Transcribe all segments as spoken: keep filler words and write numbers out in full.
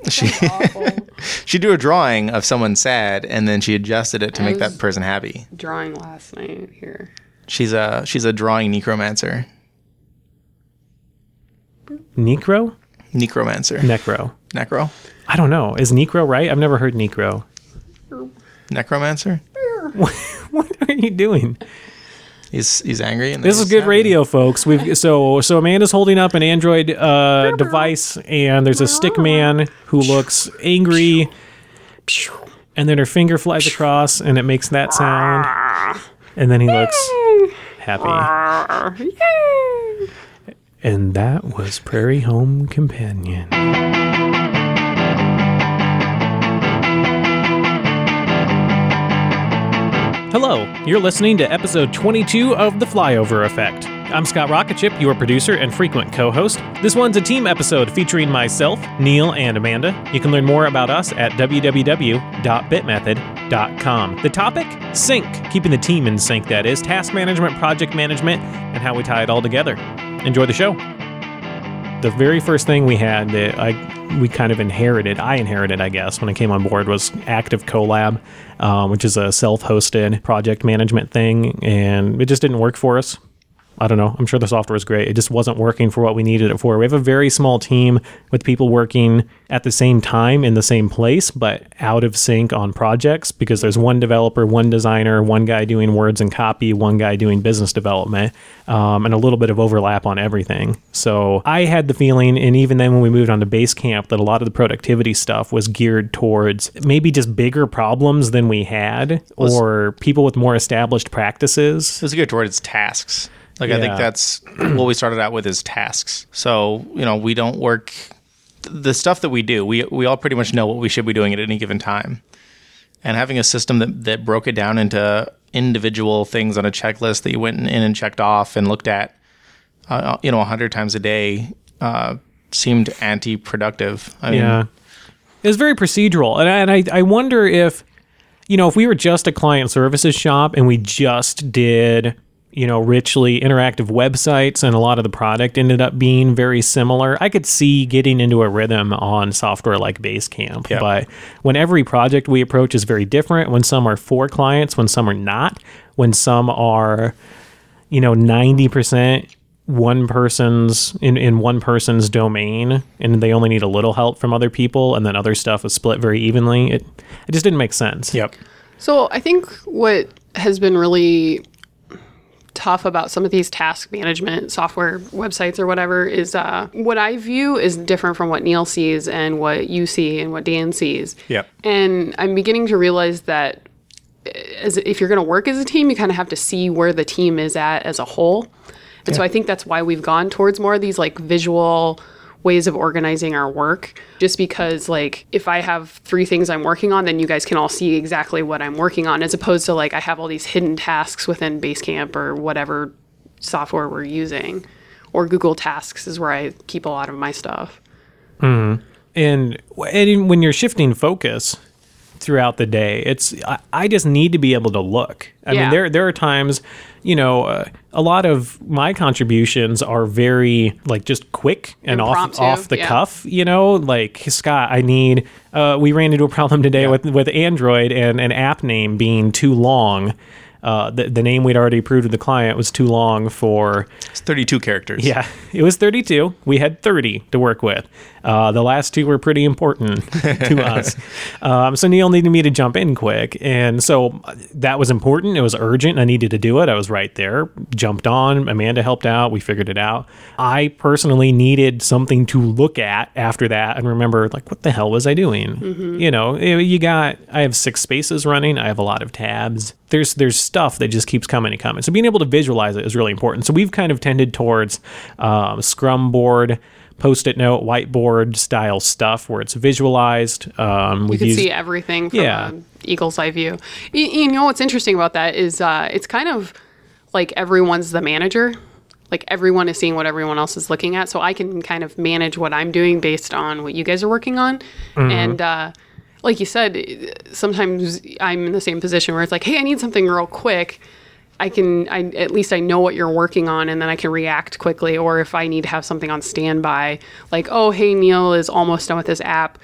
she she drew a drawing of someone sad, and then she adjusted it to I make that person happy. Drawing last night here. She's a she's a drawing necromancer. Necro? Necromancer. Necro. Necro? I don't know. Is Necro right? I've never heard Necro. Necromancer? What are you doing? He's he's angry. And this is good happy. radio, folks. We've so so Amanda's holding up an Android uh, device, and there's a stick man who looks angry, and then her finger flies across, and it makes that sound, and then he looks happy. And that was Prairie Home Companion. Hello, you're listening to episode twenty-two of The Flyover Effect. I'm Scott Rocketship, your producer and frequent co-host. This one's a team episode featuring myself, Neil, and Amanda. You can learn more about us at w w w dot bitmethod dot com. The topic? Sync. Keeping the team in sync, that is. Task management, project management, and how we tie it all together. Enjoy the show. The very first thing we had that I we kind of inherited, I inherited, I guess, when I came on board was Active Collab, um, which is a self-hosted project management thing, and it just didn't work for us. I don't know. I'm sure the software is great. It just wasn't working for what we needed it for. We have a very small team with people working at the same time in the same place, but out of sync on projects because there's one developer, one designer, one guy doing words and copy, one guy doing business development, um, and a little bit of overlap on everything. So I had the feeling, and even then when we moved on to Basecamp, that a lot of the productivity stuff was geared towards maybe just bigger problems than we had, or people with more established practices. It was geared towards tasks. Like, yeah. I think that's what we started out with is tasks. So, you know, we don't work the stuff that we do. We we all pretty much know what we should be doing at any given time. And having a system that, that broke it down into individual things on a checklist that you went in and checked off and looked at, uh, you know, a hundred times a day uh, seemed anti-productive. I mean, yeah. It was very procedural. And I, and I, I wonder if, you know, if we were just a client services shop and we just did, you know, richly interactive websites and a lot of the product ended up being very similar, I could see getting into a rhythm on software like Basecamp. Yep. But when every project we approach is very different, when some are for clients, when some are not, when some are, you know, ninety percent one person's in, in one person's domain and they only need a little help from other people, and then other stuff is split very evenly, it, it just didn't make sense. Yep. So I think what has been really tough about some of these task management software websites or whatever is uh, what I view is different from what Neil sees and what you see and what Dan sees. Yep. And I'm beginning to realize that as if you're going to work as a team, you kind of have to see where the team is at as a whole. And yeah. So I think that's why we've gone towards more of these like visual ways of organizing our work, just because like if I have three things I'm working on, then you guys can all see exactly what I'm working on, as opposed to like I have all these hidden tasks within Basecamp or whatever software we're using, or Google Tasks is where I keep a lot of my stuff. Mm. And, and when you're shifting focus throughout the day, it's I, I just need to be able to look. I yeah. mean, there there are times, you know, uh, a lot of my contributions are very like just quick and Impromptu, off off the yeah. cuff. You know, like Scott, I need. Uh, we ran into a problem today yeah. with with Android and an app name being too long. Uh, the, the name we'd already approved with the client was too long for... It's thirty-two characters. Yeah, it was thirty-two. We had thirty to work with. Uh, the last two were pretty important to us. Um, so Neil needed me to jump in quick. And so that was important. It was urgent. I needed to do it. I was right there. Jumped on. Amanda helped out. We figured it out. I personally needed something to look at after that and remember, like, what the hell was I doing? Mm-hmm. You know, you got... I have six spaces running. I have a lot of tabs. There's there's stuff that just keeps coming and coming. So being able to visualize it is really important. So we've kind of tended towards um, Scrum board, Post-it note, whiteboard style stuff where it's visualized. Um, you can used, see everything from yeah. an eagle's eye view. You, you know what's interesting about that is uh, it's kind of like everyone's the manager. Like everyone is seeing what everyone else is looking at. So I can kind of manage what I'm doing based on what you guys are working on. Mm-hmm. And uh, like you said, sometimes I'm in the same position where it's like, hey, I need something real quick. I can, I, at least I know what you're working on and then I can react quickly. Or if I need to have something on standby, like, oh, hey, Neil is almost done with this app.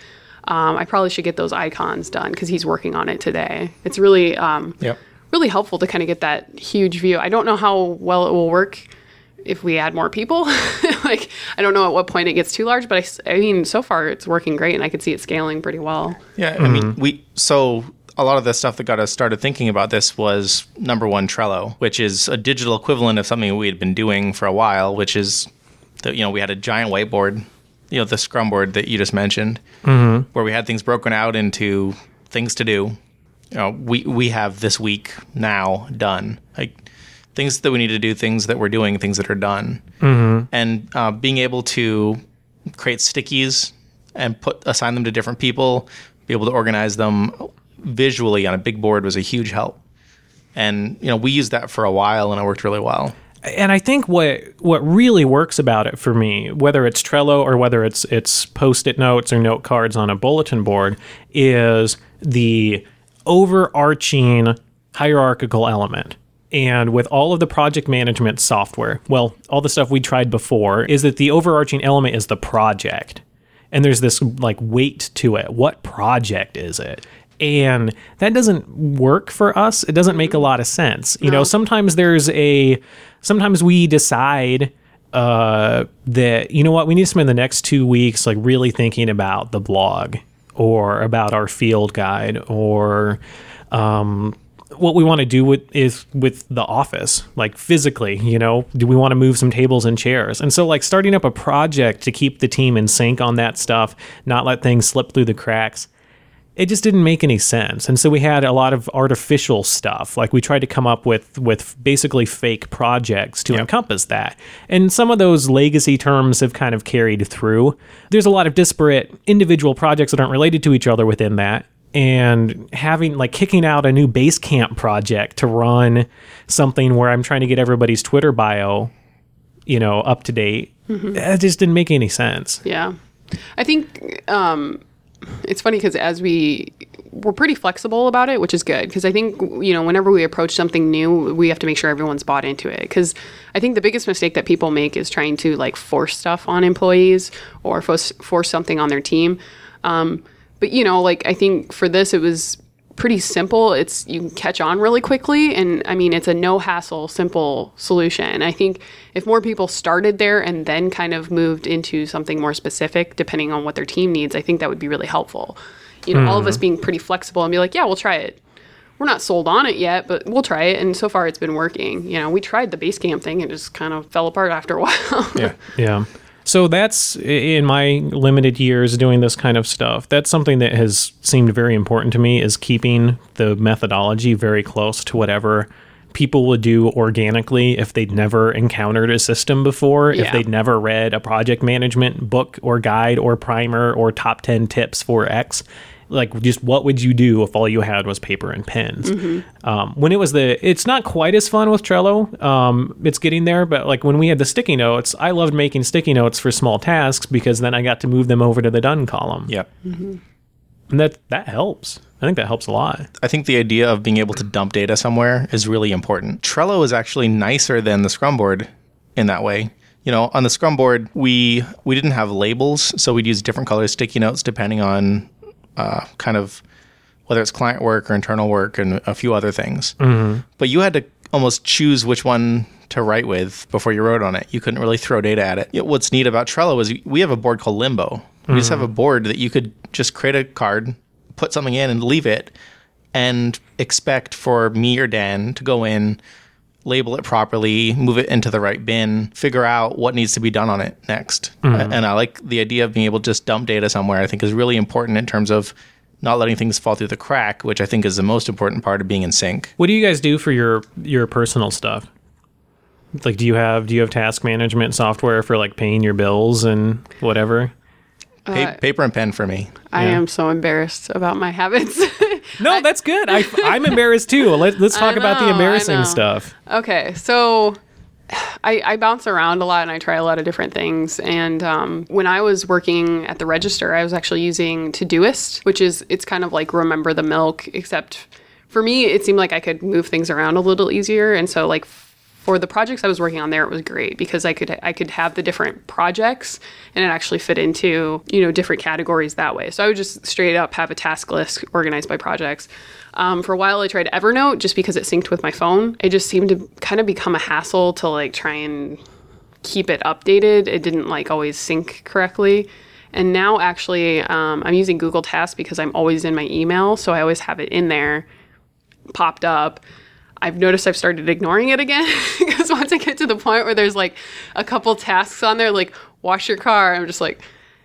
Um, I probably should get those icons done because he's working on it today. It's really, um, Yep. really helpful to kind of get that huge view. I don't know how well it will work if we add more people. Like, I don't know at what point it gets too large, but I, s- I mean, so far it's working great and I could see it scaling pretty well. Yeah, I mean, we so a lot of the stuff that got us started thinking about this was number one, Trello, which is a digital equivalent of something we had been doing for a while, which is that, you know, we had a giant whiteboard, you know, the Scrum board that you just mentioned, mm-hmm. where we had things broken out into things to do. You know, we we have this week now done, like things that we need to do, things that we're doing, things that are done, mm-hmm. and uh, being able to create stickies and put assign them to different people, be able to organize them visually on a big board was a huge help. And you know, we used that for a while, and it worked really well. And I think what what really works about it for me, whether it's Trello or whether it's it's Post-it notes or note cards on a bulletin board, is the overarching hierarchical element. And with all of the project management software, well, all the stuff we tried before, is that the overarching element is the project. And there's this like weight to it. What project is it? And that doesn't work for us. It doesn't make a lot of sense. You no. know, sometimes there's a, sometimes we decide uh, that, you know what, we need to spend the next two weeks like really thinking about the blog or about our field guide or um, what we want to do with is with the office, like physically, you know, do we want to move some tables and chairs? And so like starting up a project to keep the team in sync on that stuff, not let things slip through the cracks, it just didn't make any sense. And so we had a lot of artificial stuff. Like we tried to come up with with basically fake projects to yep. encompass that. And some of those legacy terms have kind of carried through. There's a lot of disparate individual projects that aren't related to each other within that. And having like kicking out a new Basecamp project to run something where I'm trying to get everybody's Twitter bio, you know, up to date, mm-hmm. it just didn't make any sense. Yeah. I think um, it's funny because as we we're pretty flexible about it, which is good because I think, you know, whenever we approach something new, we have to make sure everyone's bought into it. Because I think the biggest mistake that people make is trying to like force stuff on employees or force, force something on their team. Um, But, you know, like, I think for this, it was pretty simple. It's, you can catch on really quickly. And I mean, it's a no hassle, simple solution. I think if more people started there and then kind of moved into something more specific, depending on what their team needs, I think that would be really helpful. You know, mm-hmm. all of us being pretty flexible and be like, yeah, we'll try it. We're not sold on it yet, but we'll try it. And so far it's been working. You know, we tried the Basecamp thing and it just kind of fell apart after a while. Yeah. Yeah. So that's, in my limited years doing this kind of stuff, that's something that has seemed very important to me, is keeping the methodology very close to whatever people would do organically if they'd never encountered a system before, yeah. if they'd never read a project management book or guide or primer or top ten tips for X. Like, just what would you do if all you had was paper and pens? Mm-hmm. Um, when it was the, it's not quite as fun with Trello. Um, it's getting there, but like when we had the sticky notes, I loved making sticky notes for small tasks because then I got to move them over to the done column. Yep. Mm-hmm. And that, that helps. I think that helps a lot. I think the idea of being able to dump data somewhere is really important. Trello is actually nicer than the Scrum board in that way. You know, on the Scrum board, we we didn't have labels, so we'd use different color sticky notes depending on Uh, kind of whether it's client work or internal work and a few other things. Mm-hmm. But you had to almost choose which one to write with before you wrote on it. You couldn't really throw data at it. You know, what's neat about Trello is we have a board called Limbo. Mm-hmm. We just have a board that you could just create a card, put something in and leave it, and expect for me or Dan to go in, label it properly, move it into the right bin, figure out what needs to be done on it next. Mm-hmm. And I like the idea of being able to just dump data somewhere. I think is really important in terms of not letting things fall through the crack, which I think is the most important part of being in sync. What do you guys do for your your personal stuff? Like, do you have do you have task management software for like paying your bills and whatever? Pa- uh, paper and pen for me. I yeah. am so embarrassed about my habits. No, I, that's good. I, I'm embarrassed too. Let, let's talk know, about the embarrassing stuff. Okay, so I, I bounce around a lot and I try a lot of different things. And um, when I was working at the register, I was actually using Todoist, which is, it's kind of like Remember the Milk, except for me, it seemed like I could move things around a little easier. And so like for the projects I was working on there, it was great because I could I could have the different projects and it actually fit into, you know, different categories that way. So I would just straight up have a task list organized by projects. Um, for a while, I tried Evernote just because it synced with my phone. It just seemed to kind of become a hassle to like try and keep it updated. It didn't like always sync correctly. And now actually um, I'm using Google Tasks because I'm always in my email. So I always have it in there, popped up. I've noticed I've started ignoring it again because once I get to the point where there's like a couple tasks on there, like wash your car, I'm just like,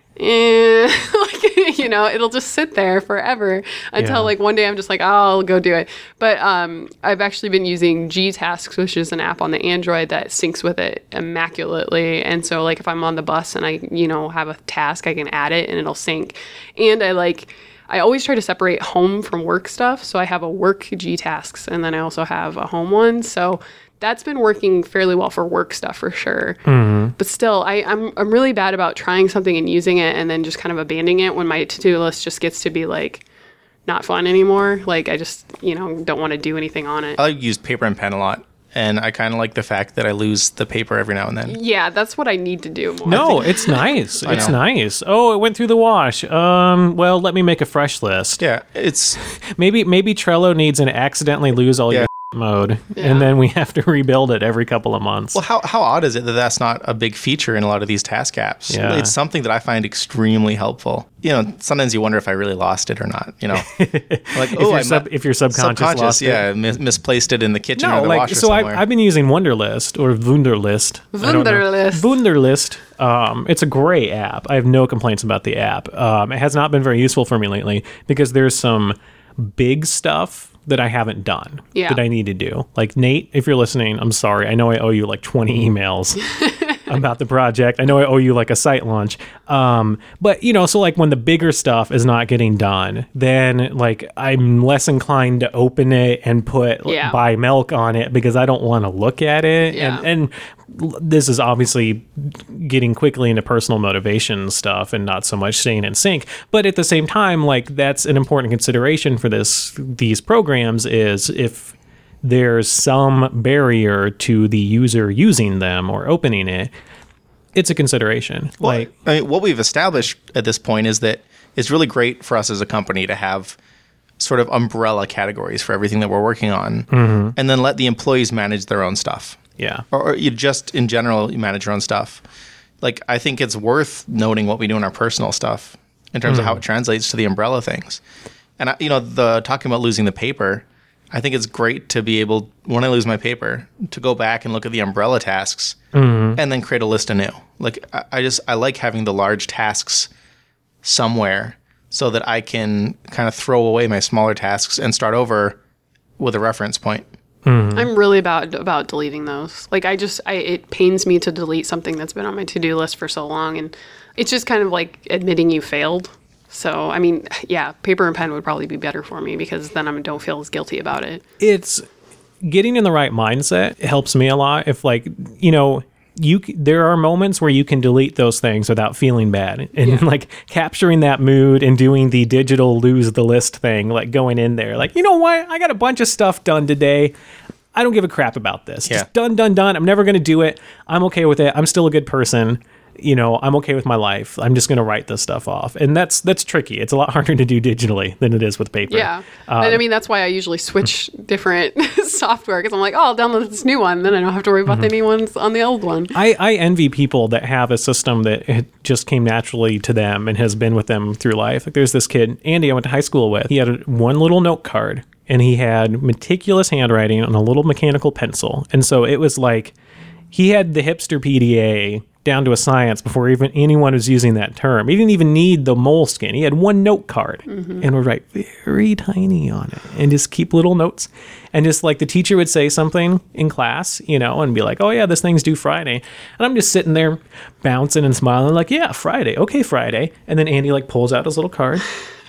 eh. like, you know, it'll just sit there forever until Yeah. like one day I'm just like, oh, I'll go do it. But um, I've actually been using G Tasks, which is an app on the Android that syncs with it immaculately. And so like if I'm on the bus and I, you know, have a task, I can add it and it'll sync. And I like, I always try to separate home from work stuff. So I have a work G Tasks and then I also have a home one. So that's been working fairly well for work stuff for sure. Mm-hmm. But still, I, I'm I'm really bad about trying something and using it and then just kind of abandoning it when my to-do list just gets to be like not fun anymore. Like I just, you know, don't want to do anything on it. I use paper and pen a lot. And I kind of like the fact that I lose the paper every now and then. Yeah, that's what I need to do more. No, it's nice. It's know. nice. Oh, it went through the wash. Um, well, let me make a fresh list. Yeah, it's Maybe maybe Trello needs an accidentally lose all Yeah. your mode, Yeah. and then we have to rebuild it every couple of months. well, how how odd is it that that's not a big feature in a lot of these task apps? Yeah. It's something that I find extremely helpful. You know, sometimes you wonder if I really lost it or not. You know, like if, oh, your I sub, mi- if your subconscious, lost yeah, it. mis- misplaced it in the kitchen or No, the like washer so I, somewhere. I've been using Wunderlist or Wunderlist. I don't know. Wunderlist. Wunderlist. Um, it's a great app. I have no complaints about the app. Um, it has not been very useful for me lately because there's some big stuff that I haven't done Yeah. that I need to do. Like Nate, if you're listening, I'm sorry. I know I owe you like twenty emails about the project. I know I owe you like a site launch. Um, but you know, so like when the bigger stuff is not getting done, then like I'm less inclined to open it and put like, Yeah. buy milk on it because I don't want to look at it. Yeah. And and l- this is obviously getting quickly into personal motivation stuff and not so much staying in sync. But at the same time, like that's an important consideration for this these programs is if there's some barrier to the user using them or opening it, it's a consideration. Well, like I mean, what we've established at this point is that it's really great for us as a company to have sort of umbrella categories for everything that we're working on, Mm-hmm. and then let the employees manage their own stuff. yeah. Or, or you just in general you manage your own stuff. Like I think it's worth noting what we do in our personal stuff in terms of how it translates to the umbrella things. And I, you know, the talking about losing the paper, I think it's great to be able, when I lose my paper, to go back and look at the umbrella tasks and then create a list anew. Like I, I just I like having the large tasks somewhere so that I can kind of throw away my smaller tasks and start over with a reference point. I'm really about about deleting those. Like I just, I it pains me to delete something that's been on my to-do list for so long, and it's just kind of like admitting you failed. So I mean, yeah, paper and pen would probably be better for me because then I don't feel as guilty about it. It's getting in the right mindset helps me a lot. If like, you know, you c- there are moments where you can delete those things without feeling bad, and Yeah. like capturing that mood and doing the digital lose the list thing, like going in there like, you know what, I got a bunch of stuff done today, I don't give a crap about this. Yeah. Just done done done I'm never going to do it. I'm okay with it. I'm still a good person. You know, I'm okay with my life. I'm just going to write this stuff off. And that's that's tricky. It's a lot harder to do digitally than it is with paper. Yeah, and I mean that's why I usually switch different software because I'm like, oh, I'll download this new one, then I don't have to worry about any ones on the old one. I, I envy people that have a system that it just came naturally to them and has been with them through life. Like there's this kid, Andy, I went to high school with. He had a, one little note card and he had meticulous handwriting on a little mechanical pencil. And so it was like he had the hipster P D A down to a science before even anyone was using that term. He didn't even need the Moleskine. He had one note card and would write very tiny on it and just keep little notes. And just like the teacher would say something in class, you know, and be like, oh yeah, this thing's due Friday. And I'm just sitting there bouncing and smiling like, yeah, Friday. Okay, Friday. And then Andy like pulls out his little card,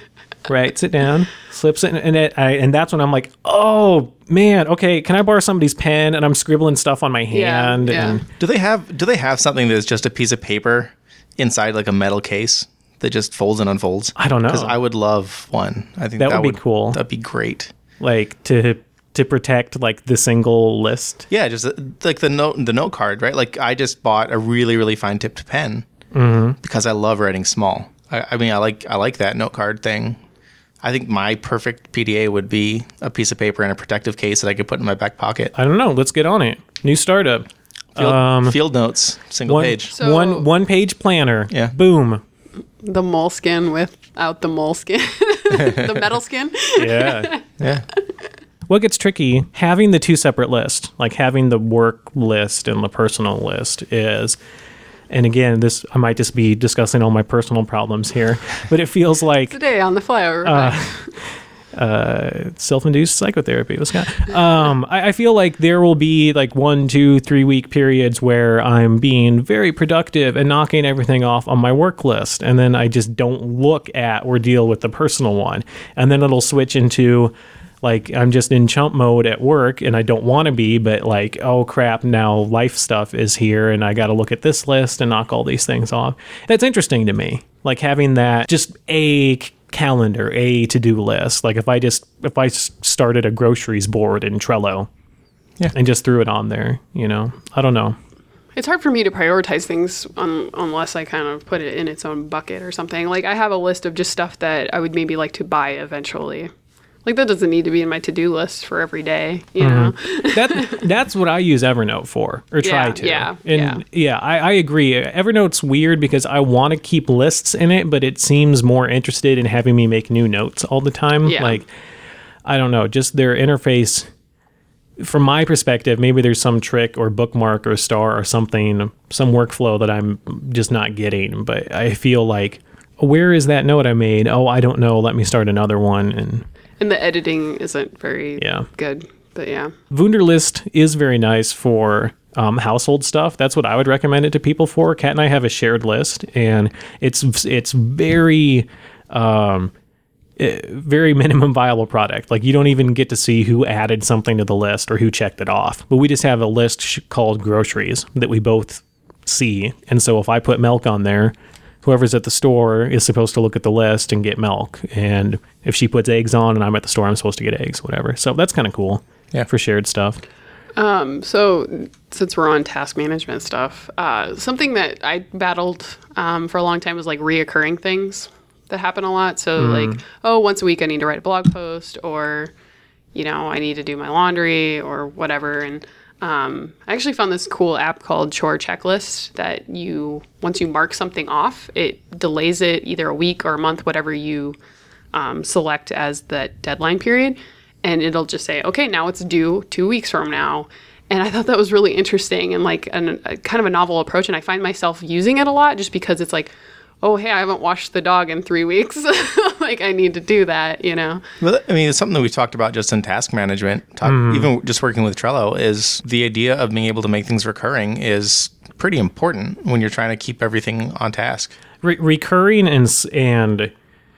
writes it down, slips it, and it, I, and that's when I'm like, oh man, okay, can I borrow somebody's pen? And I'm scribbling stuff on my Yeah, hand. yeah. And Do they have do they have something that's just a piece of paper inside like a metal case that just folds and unfolds? I don't know. Because I would love one. I think That that, would be cool. That'd be great. like to to protect like the single list. Yeah, just uh, like the note the note card, right? Like I just bought a really really fine tipped pen mm-hmm. because I love writing small. I, I mean, I like I like that note card thing. I think my perfect P D A would be a piece of paper in a protective case that I could put in my back pocket. I don't know. Let's get on it. New startup. Field, um, field notes, single one, page. So- one one page planner. Yeah. Boom. The moleskin without the moleskin, the metal skin. Yeah. Yeah. What gets tricky, having the two separate lists, like having the work list and the personal list is, and again, this I might just be discussing all my personal problems here, but it feels like Today on the flyover. uh, uh, self-induced psychotherapy. Let's go. Um, I, I feel like there will be like one, two, three week periods where I'm being very productive and knocking everything off on my work list, and then I just don't look at or deal with the personal one, and then it'll switch into like I'm just in chump mode at work and I don't want to be, but like, oh crap, now life stuff is here and I got to look at this list and knock all these things off. That's interesting to me. Like having that just a calendar, a to-do list. Like if I just, if I started a groceries board in Trello Yeah. and just threw it on there, you know, I don't know. It's hard for me to prioritize things un- unless I kind of put it in its own bucket or something. Like I have a list of just stuff that I would maybe like to buy eventually. Like that doesn't need to be in my to-do list for every day, you know? that that's what I use Evernote for, or try Yeah, to. yeah, and yeah, I, I agree. Evernote's weird because I want to keep lists in it, but it seems more interested in having me make new notes all the time. Yeah. Like, I don't know, just their interface. From my perspective, maybe there's some trick or bookmark or star or something, some workflow that I'm just not getting. But I feel like, where is that note I made? Oh, I don't know. Let me start another one. And And the editing isn't very Yeah. good. But yeah. Wunderlist is very nice for um, household stuff. That's what I would recommend it to people for. Kat and I have a shared list, and it's it's very um, eh, very minimum viable product. Like you don't even get to see who added something to the list or who checked it off. But we just have a list sh- called groceries that we both see. And so if I put milk on there, whoever's at the store is supposed to look at the list and get milk. And if she puts eggs on and I'm at the store, I'm supposed to get eggs, whatever. So that's kind of cool Yeah. for shared stuff. Um, so since we're on task management stuff, uh, something that I battled um, for a long time was like reoccurring things that happen a lot. So like, oh, once a week I need to write a blog post, or, you know, I need to do my laundry or whatever. And um, I actually found this cool app called Chore Checklist that you, once you mark something off, it delays it either a week or a month, whatever you um, select as the deadline period. And it'll just say, okay, now it's due two weeks from now. And I thought that was really interesting and like an, a kind of a novel approach. And I find myself using it a lot just because it's like, oh, hey, I haven't washed the dog in three weeks. Like I need to do that, you know? Well, I mean, it's something that we talked about just in task management, talk, even just working with Trello, is the idea of being able to make things recurring is pretty important when you're trying to keep everything on task. Re- recurring and s- and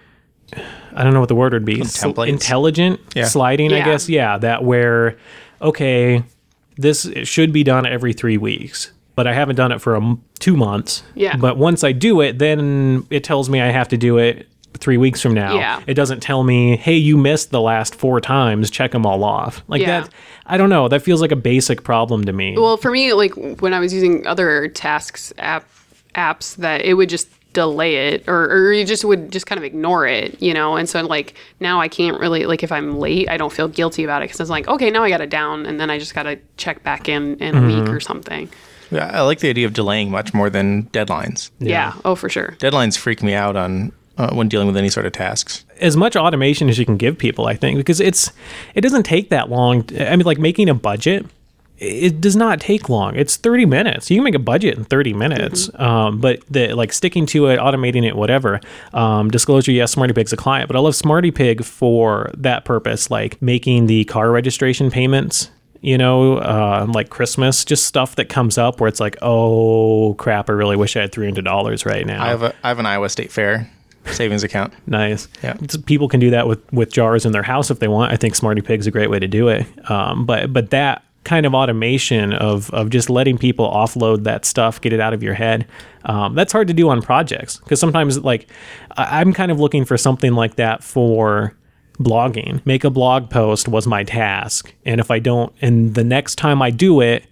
I don't know what the word would be. Sl- Templates. intelligent Yeah. sliding, I Yeah. guess. Yeah, that where, okay, this should be done every three weeks, but I haven't done it for a m- two months. Yeah. But once I do it, then it tells me I have to do it three weeks from now. Yeah. It doesn't tell me, hey, you missed the last four times, check them all off. Like Yeah. that, I don't know. That feels like a basic problem to me. Well, for me, like when I was using other tasks app apps, that it would just delay it, or, or you just would just kind of ignore it, you know? And so like now I can't really, like if I'm late, I don't feel guilty about it because it's like, okay, now I got it down and then I just got to check back in in a week or something. Yeah, I like the idea of delaying much more than deadlines. Yeah. Oh, for sure. Deadlines freak me out on uh, when dealing with any sort of tasks. As much automation as you can give people, I think, because it's it doesn't take that long. I mean, like making a budget, it does not take long. It's thirty minutes. You can make a budget in thirty minutes. Mm-hmm. Um, but the like sticking to it, automating it, whatever. Um, disclosure, yes, SmartyPig's a client, but I love SmartyPig for that purpose, like making the car registration payments. You know, uh, like Christmas, just stuff that comes up where it's like, oh crap, I really wish I had three hundred dollars right now. I have a I have an Iowa State Fair savings account. Nice. Yeah. It's- people can do that with, with jars in their house if they want. I think SmartyPig's a great way to do it. Um, but but that kind of automation of of just letting people offload that stuff, get it out of your head, um, that's hard to do on projects because sometimes like I- I'm kind of looking for something like that for blogging. Make a blog post was my task. And if I don't, and the next time I do it,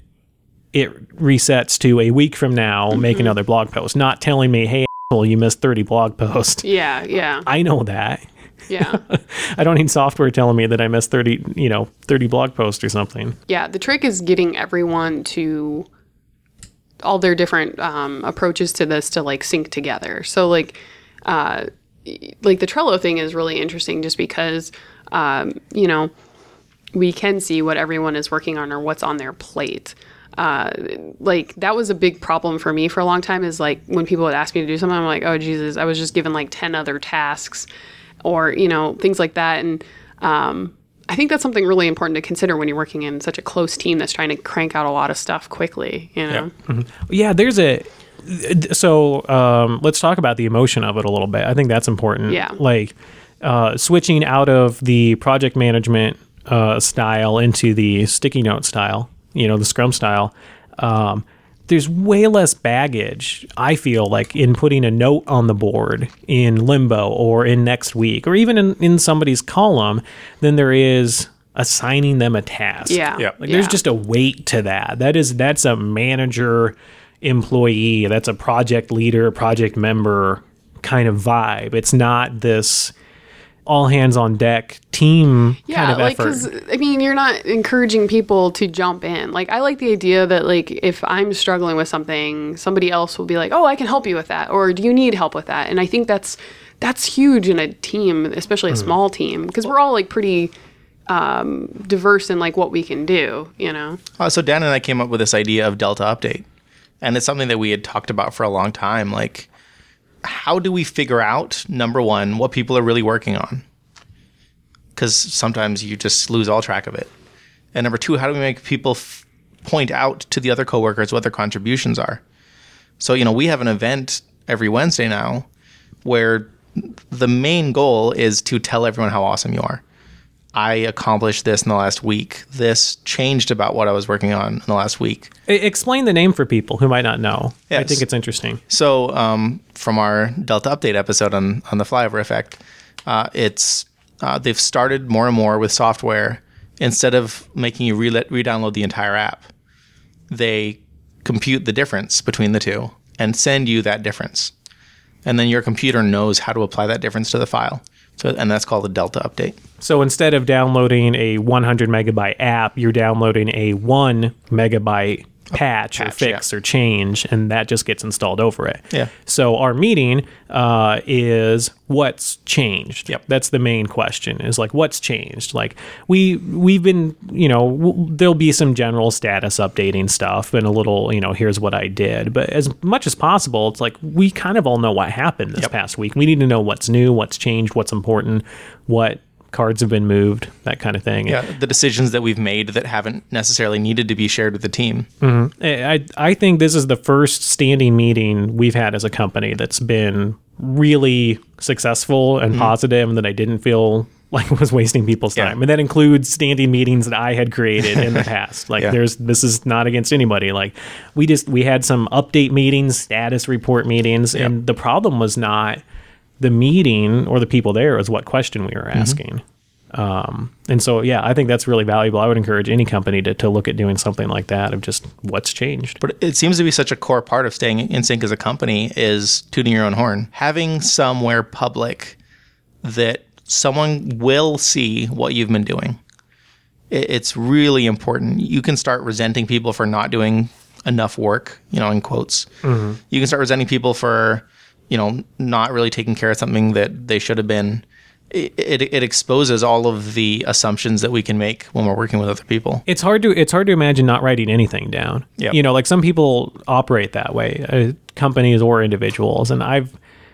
it resets to a week from now, mm-hmm. make another blog post, not telling me, hey, asshole, you missed thirty blog posts. Yeah, yeah. I know that. Yeah. I don't need software telling me that I missed thirty, you know, thirty blog posts or something. Yeah, the trick is getting everyone to all their different um, approaches to this to like sync together. So like, uh, like the Trello thing is really interesting just because, um, you know, we can see what everyone is working on or what's on their plate. Uh, like that was a big problem for me for a long time is like when people would ask me to do something, I'm like, oh Jesus, I was just given like ten other tasks or, you know, things like that. And, um, I think that's something really important to consider when you're working in such a close team that's trying to crank out a lot of stuff quickly, you know? Yeah, mm-hmm. yeah there's a, so, um, let's talk about the emotion of it a little bit. I think that's important. Yeah. Like, uh, switching out of the project management, uh, style into the sticky note style. You know, the Scrum style, um, there's way less baggage, I feel like, in putting a note on the board in Limbo or in Next Week or even in, in somebody's column than there is assigning them a task. Yeah. yeah. Like, yeah. there's just a weight to that. That is, that's a manager employee. That's a project leader, project member kind of vibe. It's not this all hands on deck team yeah, kind of like, effort. Cause, I mean, you're not encouraging people to jump in. Like, I like the idea that, like, if I'm struggling with something, somebody else will be like, oh, I can help you with that. Or do you need help with that? And I think that's that's huge in a team, especially a mm. small team, because we're all, like, pretty um, diverse in, like, what we can do, you know? Uh, so Dan and I came up with this idea of Delta Update. And it's something that we had talked about for a long time. Like, how do we figure out, number one, what people are really working on? Because sometimes you just lose all track of it. And number two, how do we make people f- point out to the other coworkers what their contributions are? So, you know, we have an event every Wednesday now where the main goal is to tell everyone how awesome you are. I accomplished this in the last week. This changed about what I was working on in the last week. Explain the name for people who might not know. Yes. I think it's interesting. So um, from our Delta Update episode on, on the Flyover Effect, uh, it's uh, they've started more and more with software. Instead of making you re- re-download the entire app, they compute the difference between the two and send you that difference. And then your computer knows how to apply that difference to the file. So, and that's called a Delta Update. So instead of downloading a one hundred megabyte app, you're downloading a one megabyte patch, patch or fix yeah. or change, and that just gets installed over it. Yeah. So our meeting uh, is what's changed. Yep. That's the main question, is like, what's changed? Like, we, we've been, you know, w- there'll be some general status updating stuff and a little, you know, here's what I did. But as much as possible, it's like, we kind of all know what happened this yep. past week. We need to know what's new, what's changed, what's important, what cards have been moved, that kind of thing. Yeah, the decisions that we've made that haven't necessarily needed to be shared with the team. Mm-hmm. I, I think this is the first standing meeting we've had as a company that's been really successful and mm-hmm. positive, and that I didn't feel like it was wasting people's time. Yeah. And that includes standing meetings that I had created in the past. Like yeah. there's, this is not against anybody. Like we just, we had some update meetings, status report meetings, yep. and the problem was not the meeting or the people there, is what question we were asking. Mm-hmm. Um, and so, yeah, I think that's really valuable. I would encourage any company to, to look at doing something like that, of just what's changed. But it seems to be such a core part of staying in sync as a company is tooting your own horn. Having somewhere public that someone will see what you've been doing. It, it's really important. You can start resenting people for not doing enough work, you know, in quotes. Mm-hmm. You can start resenting people for, you know, not really taking care of something that they should have been. It, it, it exposes all of the assumptions that we can make when we're working with other people. It's hard to it's hard to imagine not writing anything down. Yep. You know, like some people operate that way, uh, companies or individuals. And I've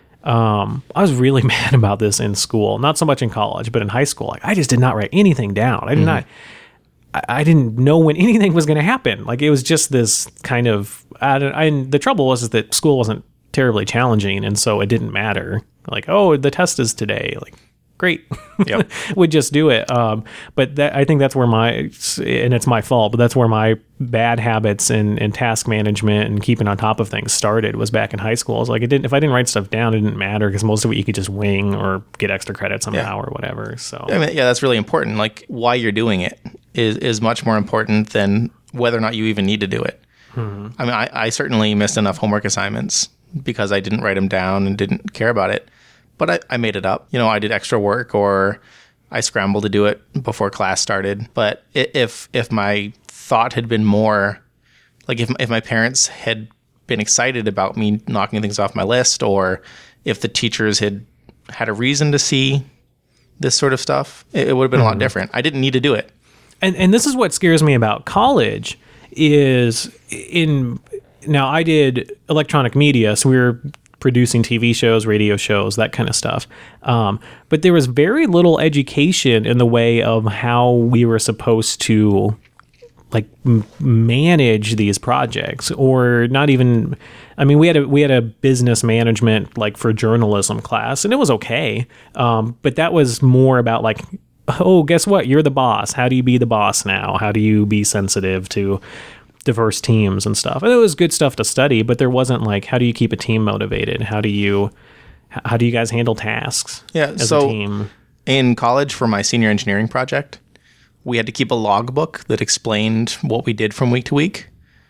um, I was really mad about this in school, not so much in college, but in high school. Like, I just did not write anything down. I did mm-hmm. not. I, I didn't know when anything was going to happen. Like, it was just this kind of. I, I, the trouble was is that school wasn't terribly challenging, and so it didn't matter. Like, oh, the test is today. Like, great. Yep. Would just do it. Um, but that, I think that's where my, and it's my fault, but that's where my bad habits and, and task management and keeping on top of things started, was back in high school. I was like, it didn't, if I didn't write stuff down, it didn't matter, because most of it you could just wing or get extra credit somehow Yeah. or whatever. So I mean, yeah, that's really important. Like, why you're doing it is, is much more important than whether or not you even need to do it. Mm-hmm. I mean, I, I certainly missed enough homework assignments because I didn't write them down and didn't care about it. But I, I made it up. You know, I did extra work, or I scrambled to do it before class started. But if if my thought had been more, like if if my parents had been excited about me knocking things off my list, or if the teachers had had a reason to see this sort of stuff, it, it would have been mm-hmm. a lot different. I didn't need to do it. And and this is what scares me about college is in now I did electronic media, so we were producing T V shows, radio shows, that kind of stuff. Um, but there was very little education in the way of how we were supposed to like m- manage these projects, or not even. I mean, we had a we had a business management like for journalism class, and it was okay. Um, but that was more about like, oh, guess what? You're the boss. How do you be the boss now? How do you be sensitive to diverse teams and stuff? And it was good stuff to study, but there wasn't like, how do you keep a team motivated? How do you, how do you guys handle tasks yeah, as so a team? In college, for my senior engineering project, we had to keep a logbook that explained what we did from week to week.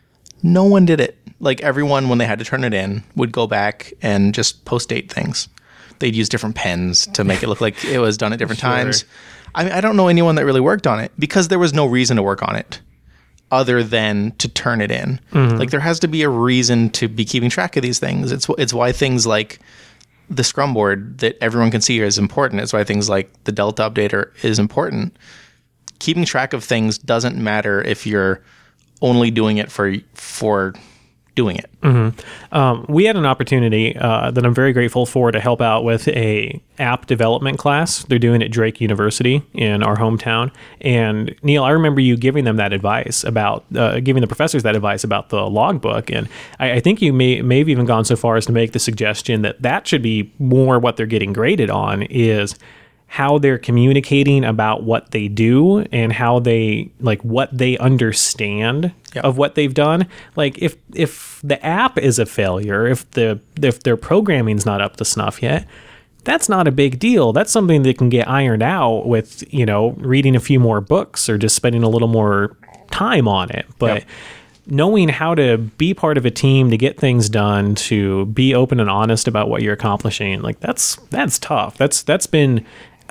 No one did it. Like, everyone, when they had to turn it in, would go back and just post-date things. They'd use different pens to make it look like it was done at different Sure. times. I mean, I don't know anyone that really worked on it, because there was no reason to work on it other than to turn it in. Mm-hmm. Like, there has to be a reason to be keeping track of these things. It's it's why things like the Scrum board that everyone can see is important. It's why things like the Delta updater is important. Keeping track of things doesn't matter if you're only doing it for for doing it. Mm-hmm. Um, we had an opportunity uh, that I'm very grateful for to help out with a app development class. They're doing it at Drake University in our hometown. And Neil, I remember you giving them that advice about, uh, giving the professors that advice about the logbook. And I, I think you may, may have even gone so far as to make the suggestion that that should be more what they're getting graded on, is how they're communicating about what they do and how they, like, what they understand yep. of what they've done. Like, if if the app is a failure, if the if their programming's not up to snuff yet, that's not a big deal. That's something that can get ironed out with, you know, reading a few more books or just spending a little more time on it. But yep. knowing how to be part of a team, to get things done, to be open and honest about what you're accomplishing, like, that's that's tough. That's that's been,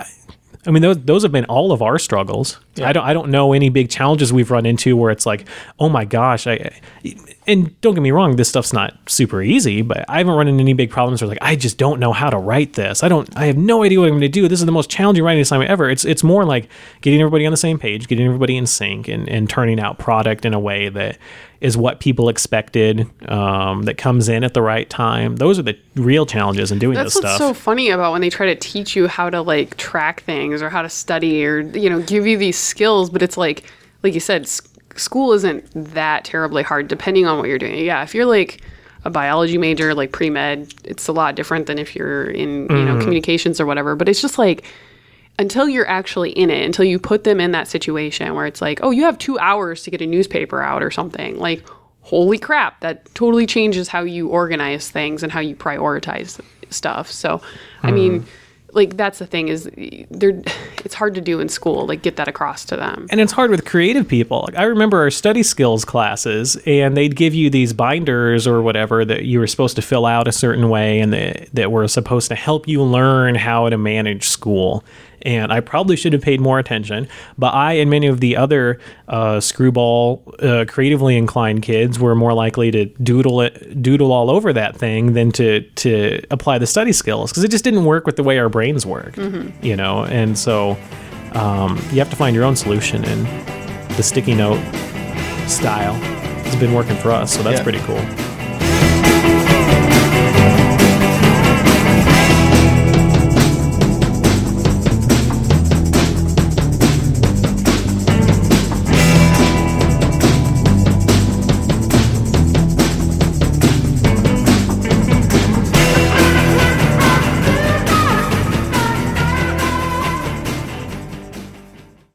I mean, those those have been all of our struggles. Yeah. I don't I don't know any big challenges we've run into where it's like, oh my gosh, I, and don't get me wrong, this stuff's not super easy, but I haven't run into any big problems where like, I just don't know how to write this. I don't I have no idea what I'm going to do. This is the most challenging writing assignment ever. It's it's more like getting everybody on the same page, getting everybody in sync, and, and turning out product in a way that is what people expected, um, that comes in at the right time. Those are the real challenges in doing That's this stuff. That's what's so funny about when they try to teach you how to like track things or how to study or, you know, give you these skills. But it's like, like you said, s- school isn't that terribly hard depending on what you're doing. Yeah, if you're like a biology major, like pre-med, it's a lot different than if you're in, you mm-hmm. know, communications or whatever. But it's just like, until you're actually in it, until you put them in that situation where it's like, oh, you have two hours to get a newspaper out or something, like, holy crap, that totally changes how you organize things and how you prioritize stuff. So, I mm. mean, like, that's the thing is they're, it's hard to do in school, like, get that across to them. And it's hard with creative people. Like, I remember our study skills classes, and they'd give you these binders or whatever that you were supposed to fill out a certain way, and that, that were supposed to help you learn how to manage school. And I probably should have paid more attention, but I and many of the other uh, screwball, uh, creatively inclined kids were more likely to doodle it, doodle all over that thing than to to apply the study skills, because it just didn't work with the way our brains worked, mm-hmm. you know. And so um, you have to find your own solution, and the sticky note style has been working for us, so that's yeah. pretty cool.